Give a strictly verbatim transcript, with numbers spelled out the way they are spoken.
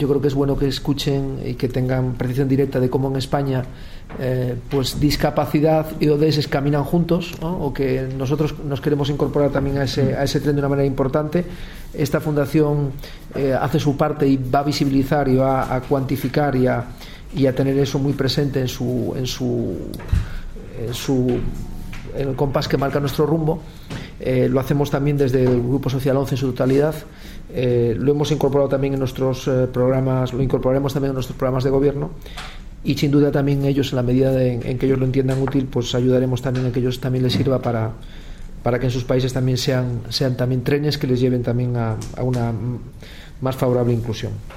yo creo que es bueno que escuchen y que tengan percepción directa de cómo en España eh, pues discapacidad y O D S caminan juntos, ¿no? O que nosotros nos queremos incorporar también a ese, a ese tren de una manera importante. Esta fundación eh, hace su parte y va a visibilizar y va a cuantificar y a, y a tener eso muy presente en su, en su, en su en el compás que marca nuestro rumbo. Eh, lo hacemos también desde el Grupo Social once en su totalidad. Eh, lo hemos incorporado también en nuestros eh, programas, lo incorporaremos también en nuestros programas de gobierno, y sin duda también ellos, en la medida de, en, en que ellos lo entiendan útil, pues ayudaremos también a que ellos también les sirva para, para que en sus países también sean, sean también trenes que les lleven también a, a una más favorable inclusión.